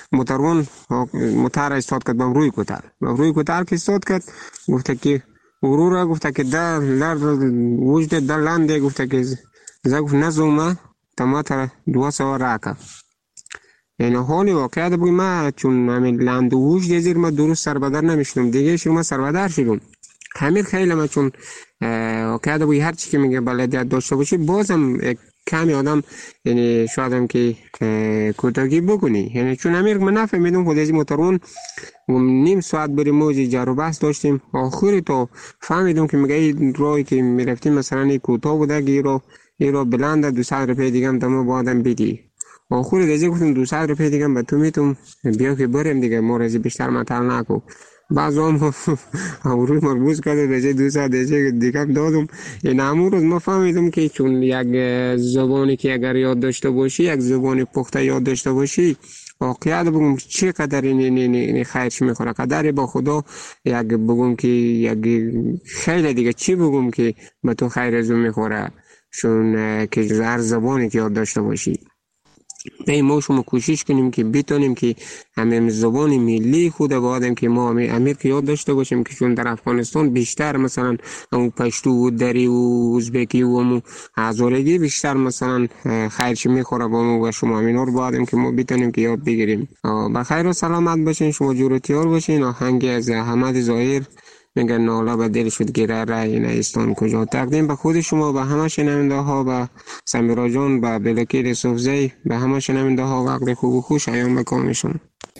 موتر استاد کرد بم روی کوتاه که استاد کرد، گفته که ورورا، گفته که در وجد در لنده، گفته که گفت نزومه تماتر 200 راکا. این حالی واقعیت بگیم ما چون همین لند و وجد زیر ما درست سربدر نمیشتم دیگه، شما سربدر شدم همین خیلی. ما چون واقعیت بگیم هر چی که میگه بلدیت داشته باشی بازم کمی آدم یعنی شاید هم که کوتاهی بکنی، یعنی چون همین من نفهمیدم خود از موترون نیم ساعت بریم موزی جارو بحث داشتیم، آخری تو فهمیدم که میگه این راهی که میرفتیم مثلا کوتاه بوده که این رو بلنده 200 روپیه دیگه هم دمو با آدم بدی. آخری دیگه گفتم 200 روپیه دیگه هم به تو میتونم بیا که بریم دیگه، مورزی بیشتر مطل نکو. بعض هم روی مربوط کرده دیگه 200 دیگه دادم. این همون روز ما فهمیدم که چون یک زبانی که اگر یاد داشته باشی، یک زبانی پخته یاد داشته باشی، واقعیت بگم چقدر این خیرش میخوره، قدری با خدا یک بگم که یک خیلی دیگه چی بگم که به تو خیر ازو میخوره، چون که هر زبانی که یاد داشته باشی. ما شما کوشش کنیم که بتونیم که همین زبان ملی خود با آدم که ما امیر که یاد داشته باشیم، که چون در افغانستان بیشتر مثلا همون پشتو و دری و ازبکی و همون هزارگی بیشتر مثلا خیرش میخوره با ما و شما، همین رو با آدم که ما بتونیم که یاد بگیریم. بخیر و سلامت باشین، شما جور و تیار باشین. آهنگ از احمد ظاهر میگن نالا به دل شد گره رای نیستان کجا، تقدیم به خود شما، به همه شنونده ها، به سمیرا جان، به بلکیر صوفزی، به همه شنونده ها، وقت خوب و خوش ایام بکامشون.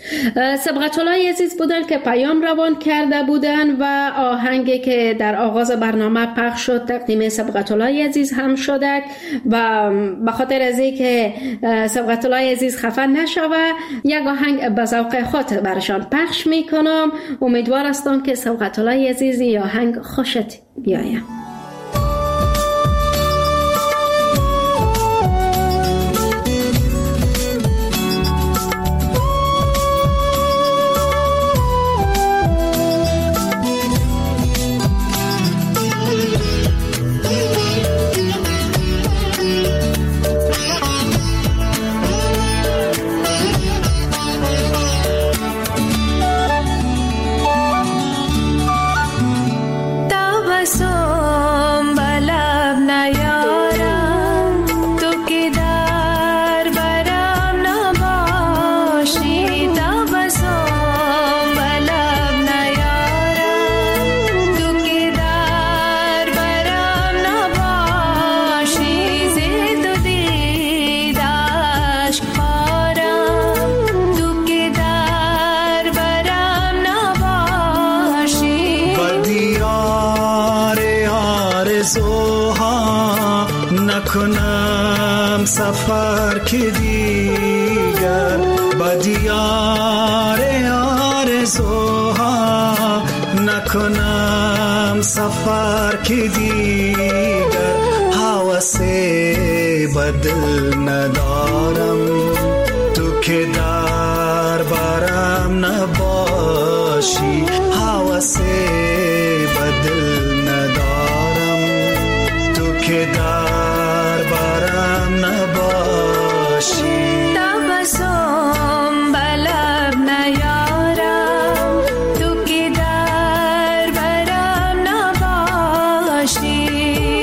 صبغت الله عزیز بودن که پیام روان کرده بودن و آهنگی که در آغاز برنامه پخش شد تقدیم صبغت الله عزیز هم شده و به خاطر از اینکه صبغت الله عزیز خفه نشوه یک آهنگ به ذوق خود برشان پخش میکنم. امیدوار هستم که صبغت الله عزیز یا آهنگ خوشت بیاید. نکنم سفر که دیگر با دیار آرزوها نکنم سفر که دیگر حوث بدل ندارم تو که در برم نباشی حوث بدل ندارم تو که در برم نباشی تبسم بلب نیارم تو که در برم نباشی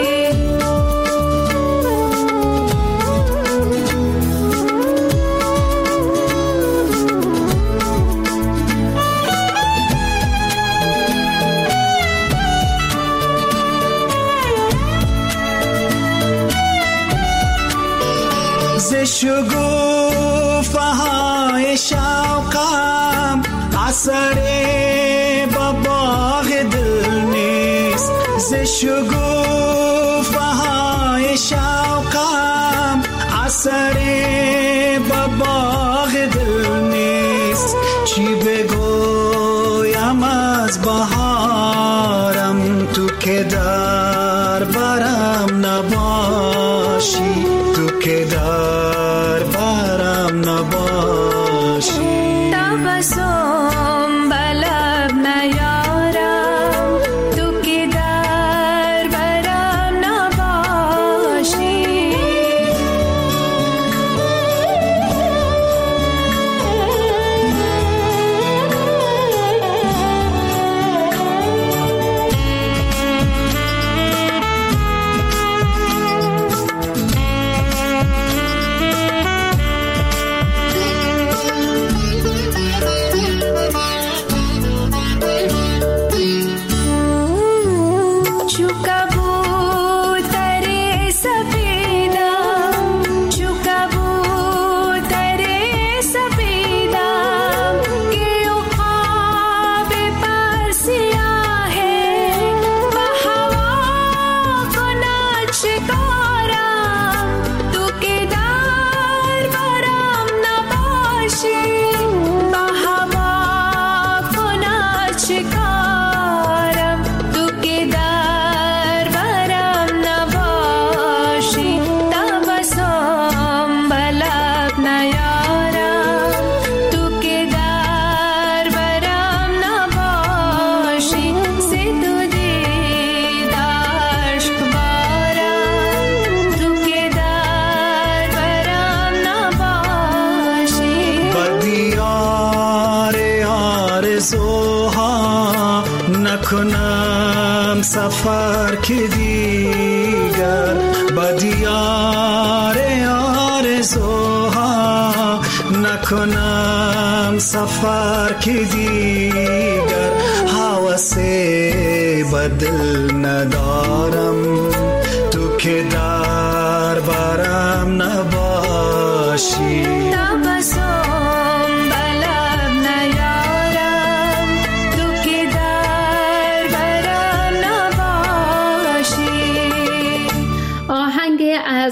شگوفه های شوقم اثر با باغ دل نیست ز شگوفه های شوقم اثر با باغ دل نیست چی بگویم از بهارم تو که در برم نباشی تو که در برم نباشی تبسم بلب نیارم تو که در برم نباشی نکنم سفر که دیگر با دیار آرزوها نکنم سفر که دیگر حوث بدل ندارم تو که در برم نباشی تبسم بلب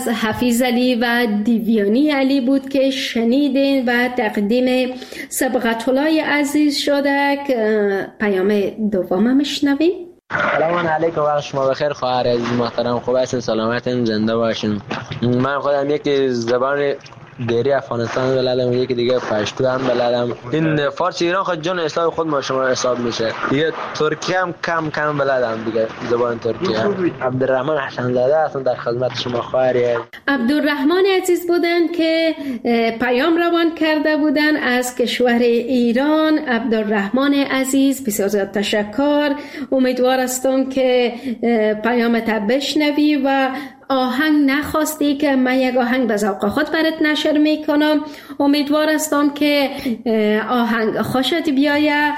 از حفیظ علی و دیویانی علی بود که شنیدین و تقدیم سبقت الله عزیز شده. پیام دوم میشنویم. سلام علیکم، وقت شما بخیر خواهر عزیز محترم. خوب هستین؟ سلامتین؟ زنده باشین. من خودم یکی زبان دیری افغانستان بلدم، یکی دیگه پشتو هم بلدم. این فارسی ایران خود جون اسلام خود ما شما حساب میشه. دیگه ترکی هم کم بلدم دیگه، زبان ترکی. عبدالرحمن حسن زاده هستم در خدمت شما خواهری. عبدالرحمن عزیز بودن که پیام روان کرده بودن از کشور ایران. عبدالرحمن عزیز بسیار زیاد تشکر. امیدوار هستم که پیامت بشنوی و آهنگ نخواستی که من یک آهنگ به ذوق خود برات نشر میکنم. امیدوار هستم که آهنگ خوشت بیاید.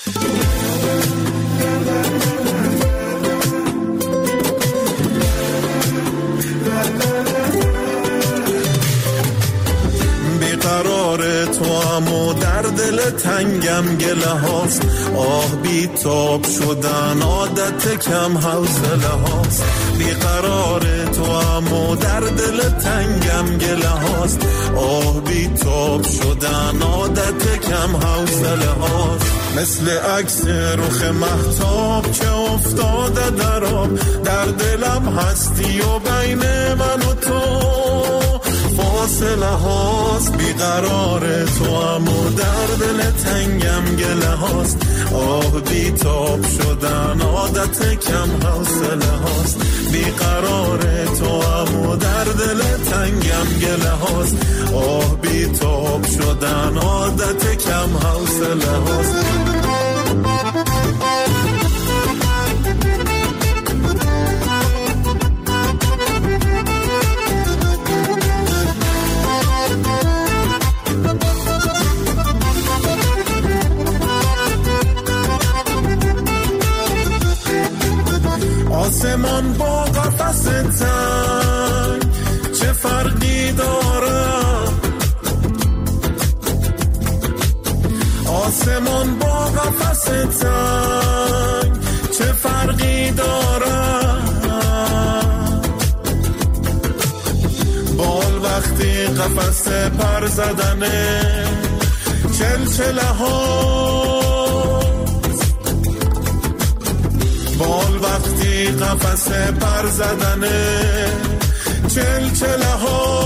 بیقرار تو هم در دل تنگم گله هاست، آه بی تاب شدن عادت کم حوصله هاست. بیقرار تو هم در دل تنگم گله هاست، آه بی تاب شدن عادت کم حوصله هاست. مثل عکس رخ مهتاب که افتاده در آب، در دلم هستی و بین من و تو فاصله هاست. بیقرار تو هم در دل تنگم گله هاست، آه بی تاب شدن عادت کم حوصله هاست. بیقرار تو هم در دل تنگم گله هاست، آه بی تاب شدن عادت کم حوصله هاست. آسمان با قفس تنگ چه فرقی داره؟ آسمان با قفس تنگ چه فرقی داره؟ بال وقتی قفس پر زدنه چلچله ها، بال وقتی قفس پر زدنه چلچله ها.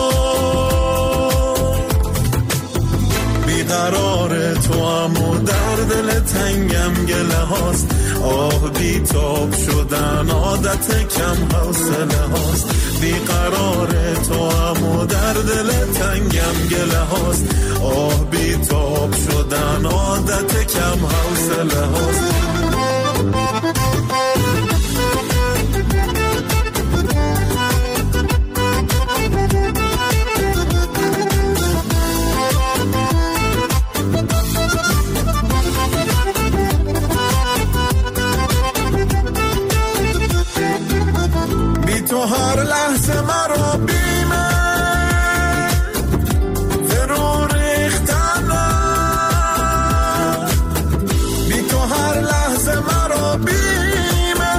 بیقرار تو هم در دل تنگم گله هاست، آه بی تاب شدن عادت کم حوصله هاست. بیقرار تو هم در دل تنگم گله هاست، آه بی تاب شدن عادت کم حوصله هاست. تو هر لحظه مرا بیمه فرو ریختنه، بی تو هر لحظه مرا بیمه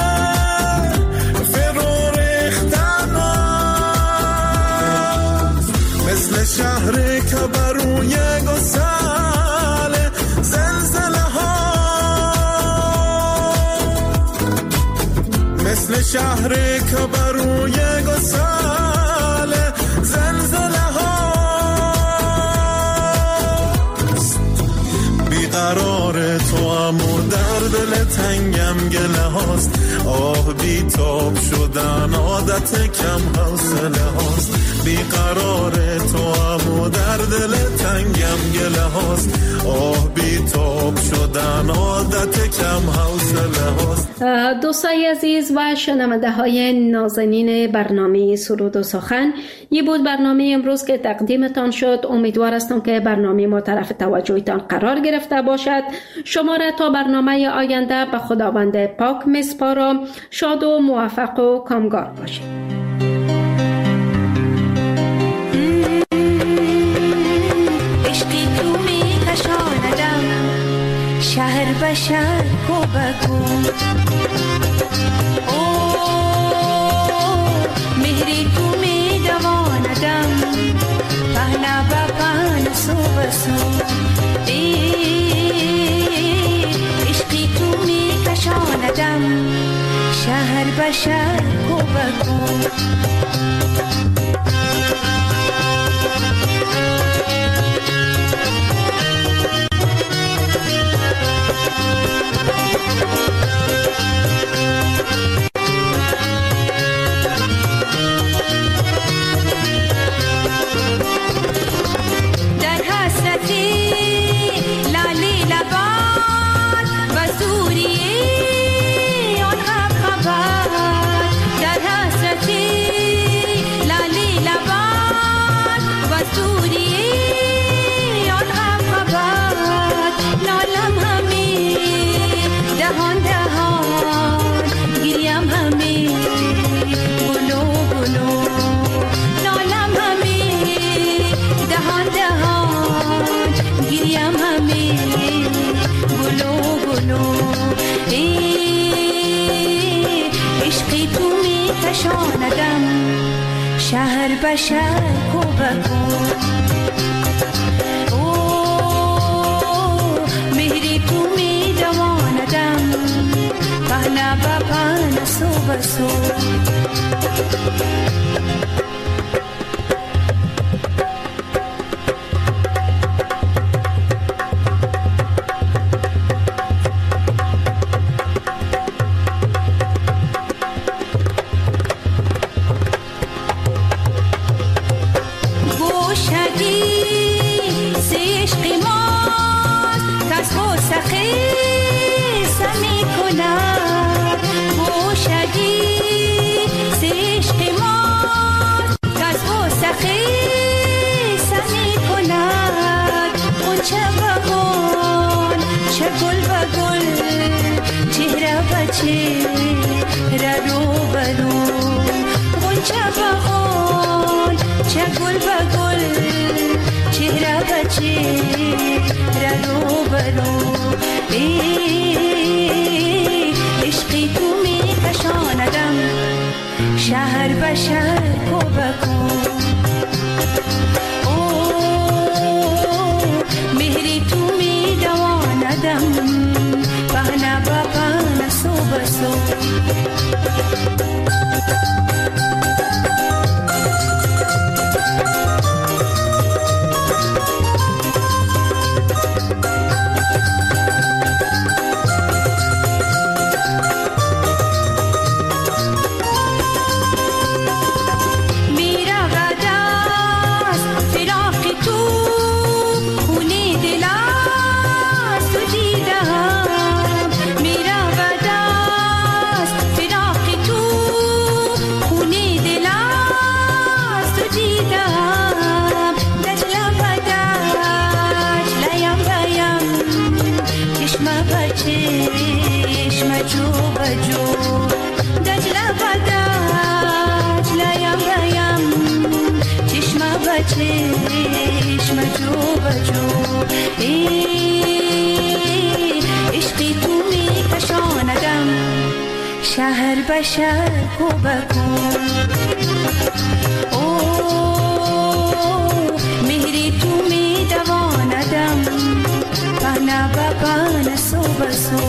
فرو ریختنه. مثل شهری که بروی گسل زلزله ها، مثل شهری که بروی گسل زلزله ها. بیقرار تو هم در دل تنگم گله هاست، آه بی تاب شدن عادت کم حوصله هاست. بیقرار تو هم در دل تنگم گله هاست، آه بی تاب شدن عادت کم حوصله هاست. دوستای عزیز و شنونده های نازنین برنامه سرود و سخن، یه بود برنامه امروز که تقدیمتان شد. امیدوار هستم که برنامه ما طرف توجهتان قرار گرفته باشد. شما را تا برنامه آینده به خداوند پاک میسپارم. شاد و موفق و کامگار باشید. شهر به شهر کوبکو مهری تو شهر به شهر کو بکن شهر به شهر کو بکن مهری تو می دواندم پهنا با پهنا سو بسو شهر به شهر کو بکن مهری تو می دواندم پهنا با پهنا سو بسو چشم جو بجو عشقی تو می کشاندم شهر به شهر کو بکن مهری تو می دواندم پهنا با پهنا سو بسو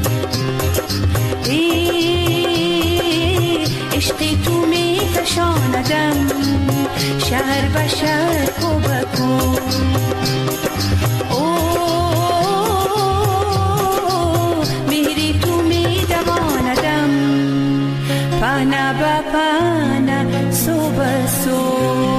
عشقی تو می کشاندم شهر به شهر کو بکن مهری تو می دواندم پهنا با پهنا سو بسو